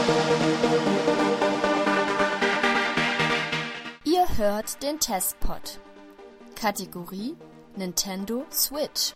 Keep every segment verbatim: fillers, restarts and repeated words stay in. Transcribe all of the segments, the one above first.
Ihr hört den Testpod. Kategorie Nintendo Switch.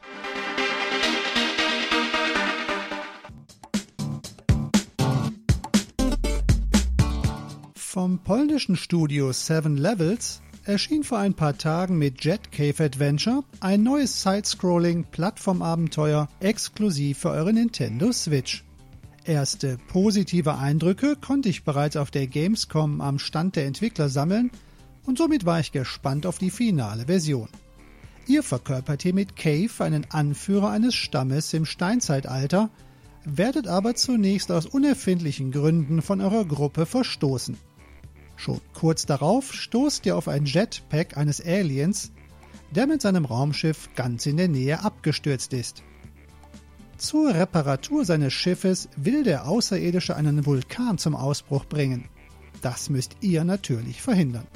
Vom polnischen Studio Seven Levels erschien vor ein paar Tagen mit Jet Cave Adventure ein neues Side-Scrolling-Plattformabenteuer exklusiv für eure Nintendo Switch. Erste positive Eindrücke konnte ich bereits auf der Gamescom am Stand der Entwickler sammeln und somit war ich gespannt auf die finale Version. Ihr verkörpert hier mit Cave einen Anführer eines Stammes im Steinzeitalter, werdet aber zunächst aus unerfindlichen Gründen von eurer Gruppe verstoßen. Schon kurz darauf stoßt ihr auf ein Jetpack eines Aliens, der mit seinem Raumschiff ganz in der Nähe abgestürzt ist. Zur Reparatur seines Schiffes will der Außerirdische einen Vulkan zum Ausbruch bringen. Das müsst ihr natürlich verhindern.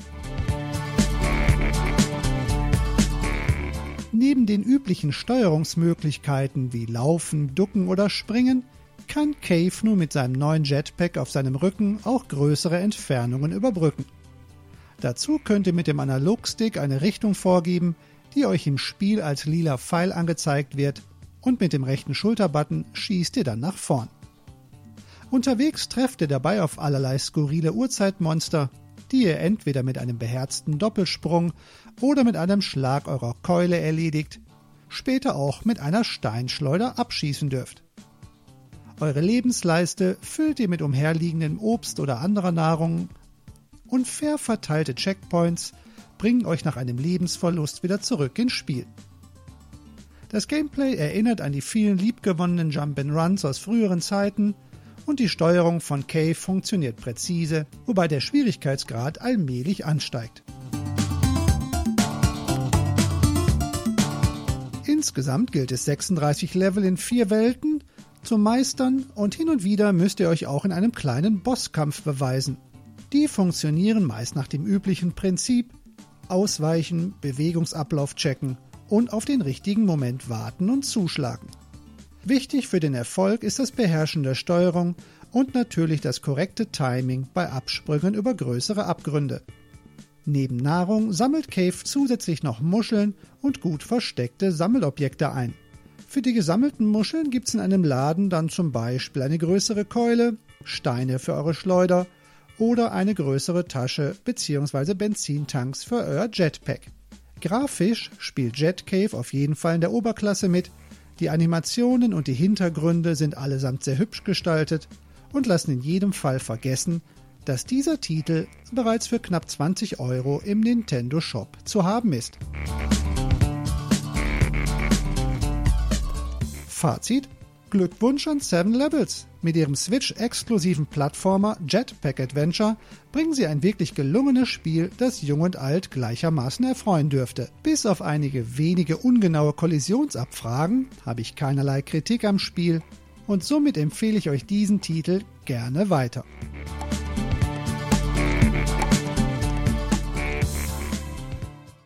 Neben den üblichen Steuerungsmöglichkeiten wie Laufen, Ducken oder Springen kann Cave nun mit seinem neuen Jetpack auf seinem Rücken auch größere Entfernungen überbrücken. Dazu könnt ihr mit dem Analogstick eine Richtung vorgeben, die euch im Spiel als lila Pfeil angezeigt wird, und mit dem rechten Schulterbutton schießt ihr dann nach vorn. Unterwegs trefft ihr dabei auf allerlei skurrile Urzeitmonster, die ihr entweder mit einem beherzten Doppelsprung oder mit einem Schlag eurer Keule erledigt, später auch mit einer Steinschleuder abschießen dürft. Eure Lebensleiste füllt ihr mit umherliegendem Obst oder anderer Nahrung und fair verteilte Checkpoints bringen euch nach einem Lebensverlust wieder zurück ins Spiel. Das Gameplay erinnert an die vielen liebgewonnenen Jump'n'Runs aus früheren Zeiten und die Steuerung von Cave funktioniert präzise, wobei der Schwierigkeitsgrad allmählich ansteigt. Insgesamt gilt es sechsunddreißig Level in vier Welten zu meistern und hin und wieder müsst ihr euch auch in einem kleinen Bosskampf beweisen. Die funktionieren meist nach dem üblichen Prinzip: Ausweichen, Bewegungsablauf checken und auf den richtigen Moment warten und zuschlagen. Wichtig für den Erfolg ist das Beherrschen der Steuerung und natürlich das korrekte Timing bei Absprüngen über größere Abgründe. Neben Nahrung sammelt Cave zusätzlich noch Muscheln und gut versteckte Sammelobjekte ein. Für die gesammelten Muscheln gibt's in einem Laden dann zum Beispiel eine größere Keule, Steine für eure Schleuder oder eine größere Tasche bzw. Benzintanks für euer Jetpack. Grafisch spielt Jet Cave auf jeden Fall in der Oberklasse mit. Die Animationen und die Hintergründe sind allesamt sehr hübsch gestaltet und lassen in jedem Fall vergessen, dass dieser Titel bereits für knapp zwanzig Euro im Nintendo Shop zu haben ist. Fazit: Glückwunsch an Seven Levels. Mit ihrem Switch-exklusiven Plattformer Jetpack Adventure bringen sie ein wirklich gelungenes Spiel, das Jung und Alt gleichermaßen erfreuen dürfte. Bis auf einige wenige ungenaue Kollisionsabfragen habe ich keinerlei Kritik am Spiel und somit empfehle ich euch diesen Titel gerne weiter.